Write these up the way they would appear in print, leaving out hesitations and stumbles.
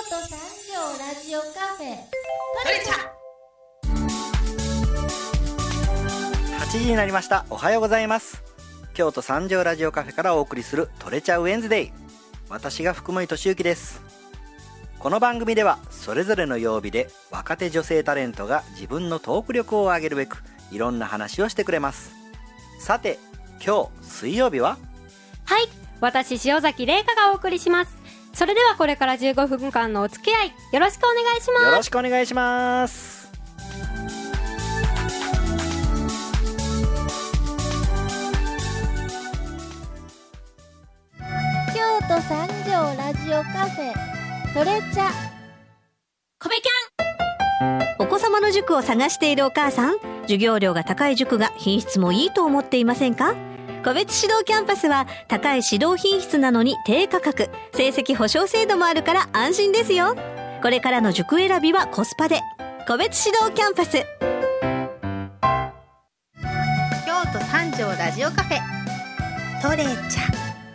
都三条ラジオカフェトレチャ 8時になりました。おはようございます。京都三条ラジオカフェからお送りするトレチャウェンズデイ。私が福森俊之です。この番組ではそれぞれの曜日で若手女性タレントが自分のトーク力を上げるべくいろんな話をしてくれます。さて今日水曜日ははい、私塩崎玲香がお送りします。それではこれから15分間のお付き合いよろしくお願いします。 よろしくお願いします。 京都三条ラジオカフェトレチャ。 コベキャお子様の塾を探しているお母さん、授業料が高い塾が品質もいいと思っていませんか？個別指導キャンパスは高い指導品質なのに低価格、成績保証制度もあるから安心ですよ。これからの塾選びはコスパで個別指導キャンパス。 京都三条ラジオカフェトレチャ。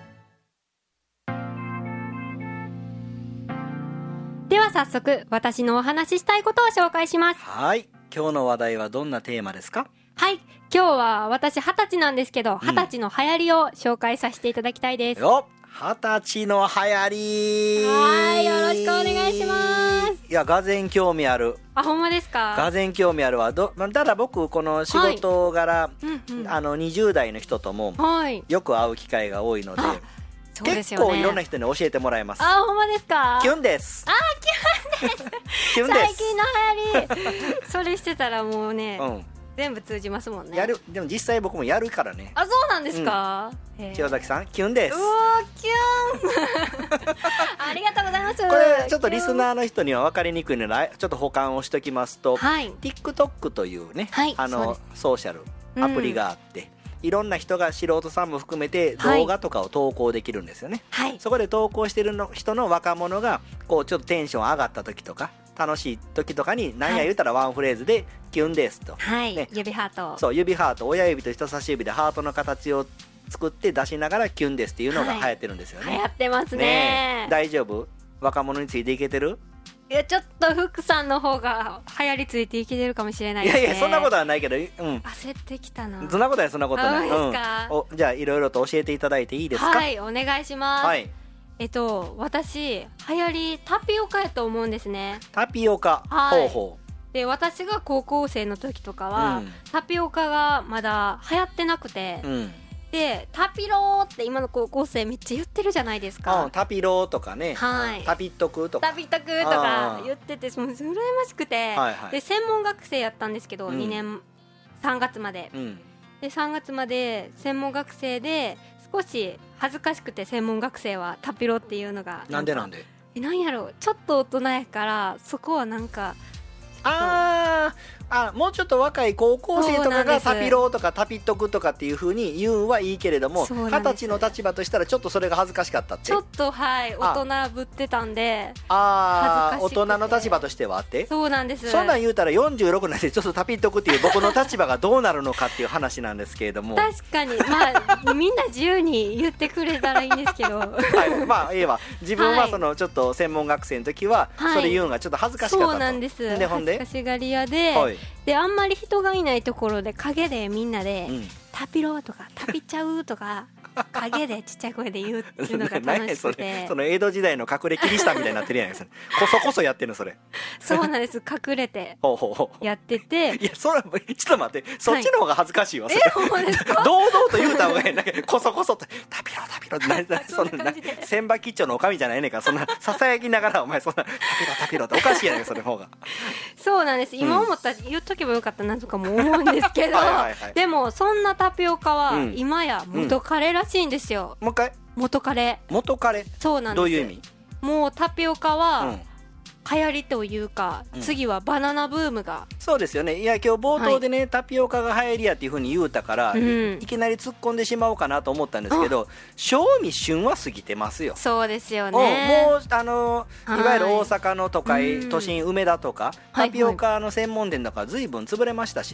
では早速私のお話ししたいことを紹介します。 はい、今日の話題はどんなテーマですか？ はい、今日は私20歳なんですけど、20歳の流行りを紹介させていただきたいです。 よっ、20歳の流行り。 はい、よろしくお願いします。 いや、がぜん興味ある。 あ、ほんまですか？ がぜん興味あるわ。ただ僕この仕事柄、20代の人ともよく会う機会が多いので、 そうですよね、 結構いろんな人に教えてもらいます。 あ、ほんまですか？ キュンです。 キュンですキュンです。 最近の流行りそれしてたらもうね、全部通じますもんね。 やる。でも実際僕もやるからね。 あ、そうなんですか？ 塩崎さん、キュンです。 うわー、キュンありがとうございます。 これちょっとリスナーの人には分かりにくいのでちょっと保管をしときますと、TikTok というね、ソーシャルアプリがあって、いろんな人が素人さんも含めて動画とかを投稿できるんですよね。そこで投稿してる人の若者がこうちょっとテンション上がった時とか楽しい時とかに何や言うたらワンフレーズでキュンですと、 指ハート。 そう、指ハート、親指と人差し指でハートの形を作って出しながらキュンですっていうのが流行ってるんですよね。 流行ってますね。 大丈夫？若者についていけてる？ いや、ちょっと福さんの方が流行りついていけてるかもしれないですね。 いやいや、そんなことはないけど、 焦ってきたな。 そんなことない、そんなことない。 ですか？ じゃあいろいろと教えていただいていいですか？ はい、お願いします。 はい。 私流行りタピオカやと思うんですね。 タピオカ。ほうほう。で、私が高校生の時とかは、タピオカがまだ流行ってなくて、で、タピローって今の高校生めっちゃ言ってるじゃないですか。 タピローとかね、タピットクとか言ってて、もう羨ましくて、で、専門学生やったんですけど、2年3月まで、で3月まで専門学生で、少し恥ずかしくて、専門学生はタピロっていうのがなんでなんやろう、ちょっと大人やからそこはなんかもうちょっと若い高校生とかがタピローとかタピットクとかっていう風に言うんはいいけれども、20歳の立場としたらちょっとそれが恥ずかしかったって。 ちょっと大人ぶってたんで、 大人の立場としてはあって。 そうなんです。 そんなん言うたら46になってちょっとタピットクっていう僕の立場がどうなるのかっていう話なんですけれども。 確かに、みんな自由に言ってくれたらいいんですけどいいわ。自分はそのちょっと専門学生の時はそれ言うのがちょっと恥ずかしかったと。 そうなんです。 で、ほんで恥ずかしがり屋で、で、あんまり人がいないところで陰でみんなで、タピローとかタピちゃうとか陰でちっちゃい声で言うっていうのが楽しくてその江戸時代の隠れキリシタンみたいになってるやん。こそこそやってるのそれ。 そうなんです。隠れてやってていや、それちょっと待って、そっちの方が恥ずかしいわ。堂々と言うた方がいい。なんかこそこそとタピロタピロってそんな千葉吉兆のおかみじゃないねんから、そんなささやきながらお前そんなタピロっておかしいやねん、それの方が。 そうなんです。今思ったら言っとけばよかったなとかも思うんですけどでもそんなタピオカは今や元彼らしいんですよ。 もう一回。 元彼。そうなんです。 どういう意味？ もうタピオカは流行りというか、次はバナナブームが。 そうですよね。いや、今日冒頭でね、タピオカが流行りやっていうふうに言うたから、いきなり突っ込んでしまおうかなと思ったんですけど、賞味旬は過ぎてますよ。 そうですよね。 もういわゆる大阪の都会、都心、梅田とかタピオカの専門店とか随分潰れましたしね。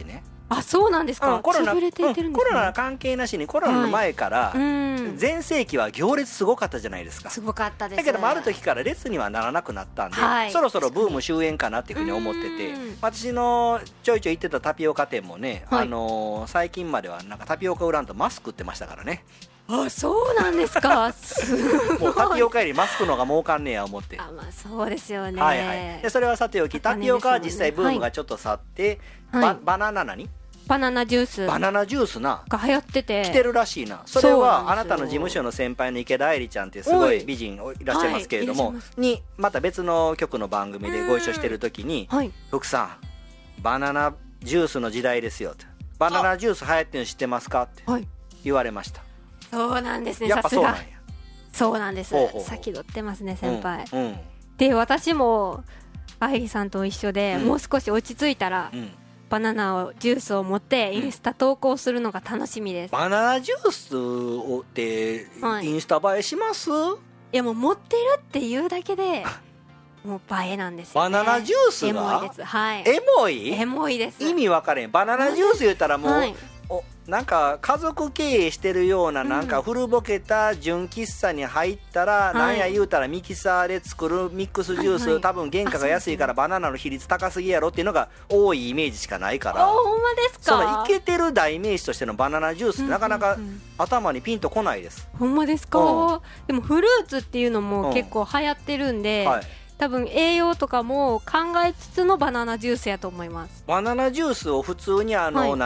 あ、そうなんですか。 コロナ潰れていってるんですね。 コロナ関係なしにコロナの前から、全盛期は行列すごかったじゃないですか。 すごかったです。 だけどもある時から列にはならなくなったんで、そろそろブーム終焉かなっていうふうに思ってて、私のちょいちょい行ってたタピオカ店もね、最近まではなんかタピオカ売らんとマスク売ってましたからね。 あ、そうなんですか。 もうタピオカよりマスクの方が儲かんねえや思って。 あ、まあそうですよね。 はいはい。でそれはさておき、タピオカは実際ブームがちょっと去って、バナナバナナジュース。 バナナジュースな。 が流行ってて。 来てるらしいな。それはあなたの事務所の先輩の池田愛理ちゃんってすごい美人いらっしゃいますけれども、にまた別の局の番組でご一緒してる時に、福さん、バナナジュースの時代ですよって。バナナジュース流行ってるの知ってますかって言われました。 そうなんですね。 やっぱそうなんや。 そうなんです。先取ってますね、先輩。で、私も愛理さんと一緒で、もう少し落ち着いたら、バナナジュースを持ってインスタ投稿するのが楽しみです。 バナナジュースをってインスタ映えします？ いや、もう持ってるっていうだけでもう映えなんですよね。 バナナジュースがエモいです。はい。 エモい？ エモいです。 意味分かれん。バナナジュース言ったらもう、なんか家族経営してるような、なんか古ぼけた純喫茶に入ったら、なんや言うたらミキサーで作るミックスジュース、多分原価が安いからバナナの比率高すぎやろっていうのが多いイメージしかないから。 ほんまですか？ そのイケてる代名詞としてのバナナジュースってなかなか頭にピンとこないです。 ほんまですか？でもフルーツっていうのも結構流行ってるんで、多分栄養とかも考えつつのバナナジュースやと思います。 バナナジュースを普通に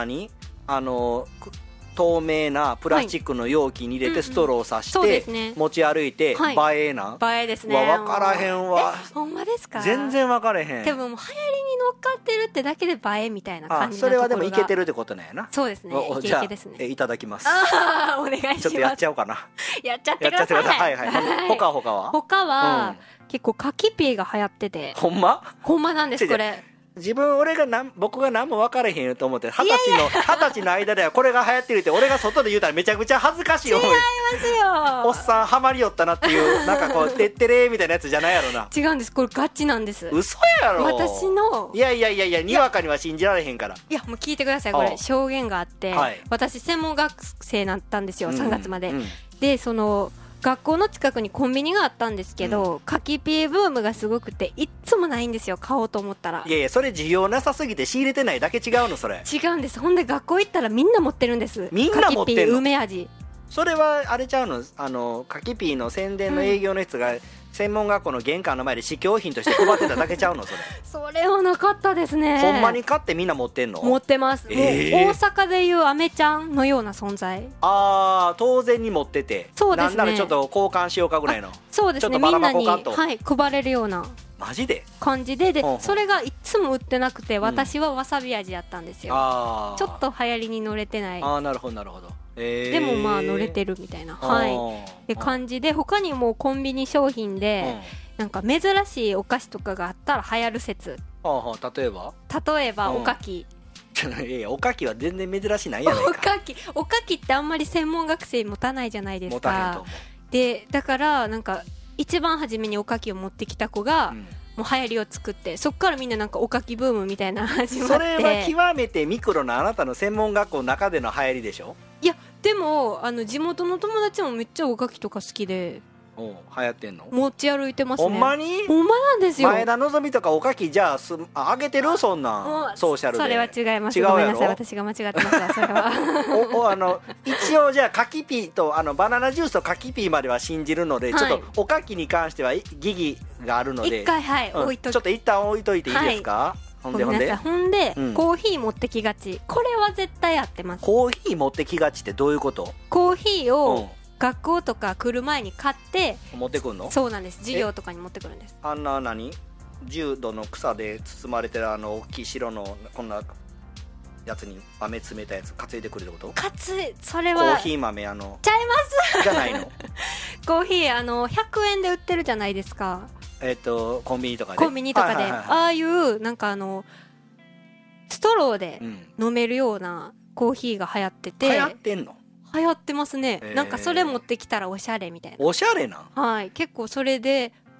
透明なプラスチックの容器に入れてストローを刺して持ち歩いて、映えな。 映えですね。 分からへんわ。 ほんまですか？ 全然分からへん。 でももう流行りに乗っかってるってだけで映えみたいな感じのところが。 それはでもいけてるってことなんやな。 そうですね。いけいけですね。 いただきます。 お願いします。 ちょっとやっちゃおうかな。 やっちゃってください。 はいはい。他は？ 他は結構柿ピーが流行ってて。 ほんま？ ほんまなんですこれ。 僕が何も分からへんと思って20歳の間ではこれが流行ってるって俺が外で言うたらめちゃくちゃ恥ずかしい思い。 違いますよ。 おっさんハマりよったなっていうなんかこうてってれーみたいなやつじゃないやろな。 違うんです。これガチなんです。 嘘やろ。 私のいやにわかには信じられへんから。 いやもう聞いてください。これ証言があって、私専門学生だったんですよ、3月まで。でその学校の近くにコンビニがあったんですけど、柿ピーブームがすごくていっつもないんですよ、買おうと思ったら。 いやそれ需要なさすぎて仕入れてないだけ違うの。それ違うんです。ほんで学校行ったらみんな持ってるんです。 みんな持ってるの？ 柿ピー梅味。 それはあれちゃうの？柿ピーの宣伝の営業の人が専門学校の玄関の前で試供品として配ってただけちゃうの？ それはなかったですね。 ほんまに買ってみんな持ってんの？ 持ってます。もう大阪でいうアメちゃんのような存在。 当然に持ってて。 そうですね。 なんならちょっと交換しようかぐらいの。 そうですね。みんなに配れるような。 マジで？ 感じで、それがいつも売ってなくて、私はわさび味やったんですよ。ちょっと流行りに乗れてない。 なるほどなるほど。 でもまあ乗れてるみたいな、って感じで、他にもコンビニ商品でなんか珍しいお菓子とかがあったら流行る説。 例えばおかき。 いやおかきは全然珍しいないやないか。 おかきってあんまり専門学生持たないじゃないですか。 持たへんと思う。 でだからなんか一番初めにおかきを持ってきた子が、もう流行りを作って、そっからみんななんかおかきブームみたいな始まって。 それは極めてミクロなあなたの専門学校の中での流行りでしょ？ いやでも地元の友達もめっちゃおかきとか好きで流行ってんの？ 持ち歩いてますね。 ほんまに？ ほんまなんですよ。 前田のぞみとかおかきじゃああげてる？そんなんソーシャルで。 それは違います。ごめんなさい、私が間違ってますわそれは。 一応じゃあ柿ピーとバナナジュースと柿ピーまでは信じるので、ちょっとおかきに関しては疑義があるので一回置いとちょっと一旦置いといていいですか？ほんで、 コーヒー持ってきがち。これは絶対やってます。 コーヒー持ってきがちってどういうこと？ コーヒーを学校とか来る前に買って持ってくんの？ そうなんです。授業とかに持ってくるんです。 重度の草で包まれてる大きい白のこんなやつに豆詰めたやつ担いでくるってこと？ それはコーヒー豆ちゃいますじゃないの？ コーヒー100円で売ってるじゃないですか。 コンビニとかで。 ああいうなんかストローで飲めるようなコーヒーが流行ってて。 流行ってんの？ 流行ってますね。なんかそれ持ってきたらおしゃれみたいな。 おしゃれな？ はい。結構それで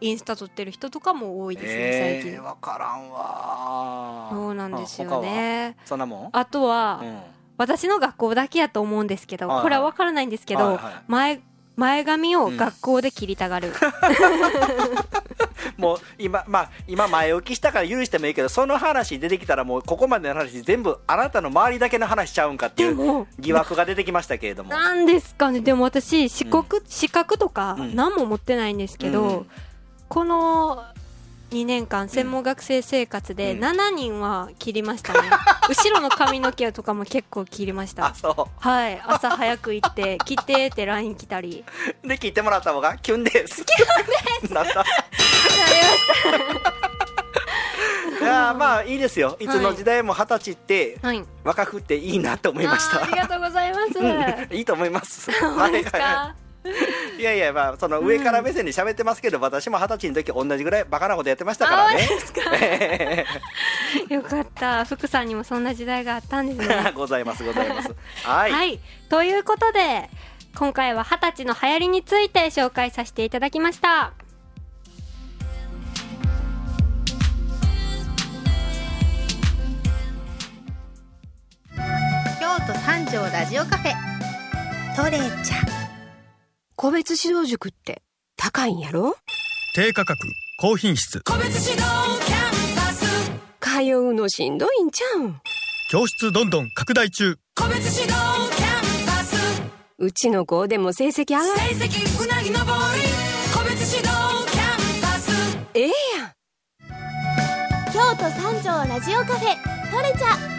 インスタ撮ってる人とかも多いですね、最近。 分からんわ。 そうなんですよね。 そんなもん。 あとは、私の学校だけやと思うんですけど、これは分からないんですけど、前髪を学校で切りたがる。 もう今前置きしたから許してもいいけど、その話出てきたらもうここまでの話全部あなたの周りだけの話しちゃうんかっていう疑惑が出てきましたけれども。 なんですかね。でも私資格とか何も持ってないんですけど、この2年間専門学生生活で7人は切りましたね。後ろの髪の毛とかも結構切りました。 あ、そう。 はい、朝早く行って切ってって LINE 来たりで、切ってもらった方がキュンです。 キュンですなりましたいや、まあいいですよ。いつの時代も20歳って若くていいなと思いました。 ありがとうございます。 いいと思います。 そうですか。 いやいや、まあその上から目線で喋ってますけど、私も20歳の時同じぐらいバカなことやってましたからね。 よかった。福さんにもそんな時代があったんですね。 ございます。はい、 ということで今回は20歳の流行りについて紹介させていただきました。 京都三条ラジオカフェトレチャ。 個別指導塾って高いんやろ？ 低価格高品質個別指導キャンパス。通うのしんどいんちゃうん？ 教室どんどん拡大中。 個別指導キャンパス。うちの子でも成績上がる。成績うなぎ登り。個別指導キャンパス。ええやん。 京都三条ラジオカフェトレチャ。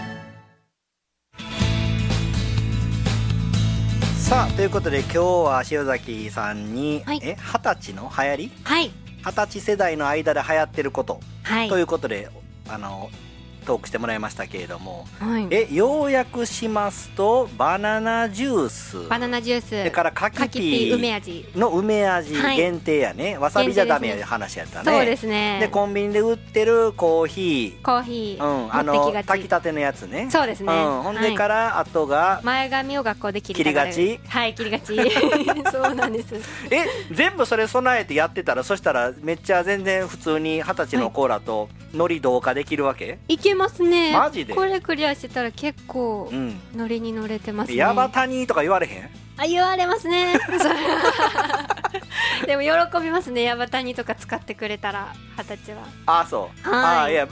さあ、ということで今日は塩崎さんに、20歳の流行り、20歳世代の間で流行ってること、ということでトークしてもらいましたけれども、要約しますとバナナジュース、それから柿ピーの梅味限定やね。わさびじゃダメや話やったね。 そうですね。 でコンビニで売ってるコーヒー、炊きたてのやつね。 そうですね。 ほんでからあとが前髪を学校で切りがち。 はい、切りがち。そうなんです。 全部それ備えてやってたら、そしたらめっちゃ全然普通に20歳のコーラとノリ同化できるわけ？ いけますね。 マジで？ これクリアしてたら結構ノリに乗れてますね。 ヤバタニとか言われへん？ 言われますね。でも喜びますね。ヤバタニとか使ってくれたら20歳は。 そう。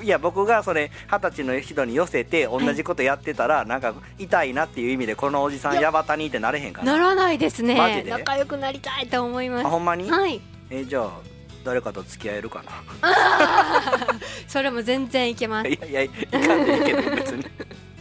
いや僕がそれ20歳の人に寄せて同じことやってたら、なんか痛いなっていう意味でこのおじさんヤバタニってなれへんかな？ ならないですね。 マジで？ 仲良くなりたいと思います。 ほんまに？ はい。 じゃあ誰かと付き合えるかな？ それも全然いけます。 いかんでいいけど別に。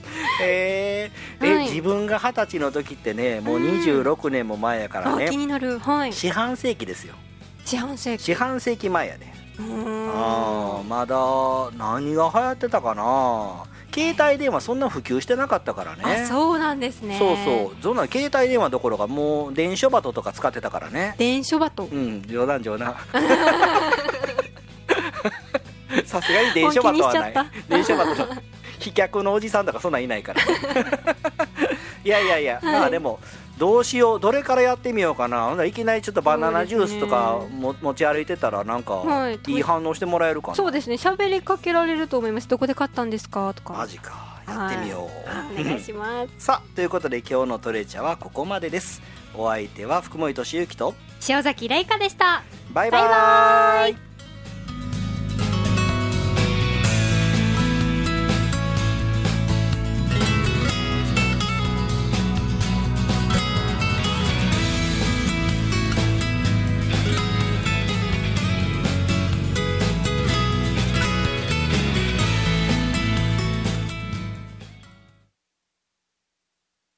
自分が20歳の時ってね、もう26年も前やからね。 気になる。 四半世紀ですよ。 四半世紀前やね。まだ何が流行ってたかな。携帯電話そんな普及してなかったからね。 そうなんですね。 そうそんな携帯電話どころかもう電書バトとか使ってたからね。 電書バト？ 冗談。さすがに電書バトはない。電書バトの飛脚のおじさんとかそんなんいないから。いや、まあでもどうしよう、どれからやってみようかな。いきなりちょっとバナナジュースとか持ち歩いてたらなんかいい反応してもらえるかな。 そうですね。喋りかけられると思います。どこで買ったんですかとか。 マジか。やってみよう。 お願いします。 さあ、ということで今日のトレチャはここまでです。お相手は福森俊之と塩崎玲香でした。 バイバイ。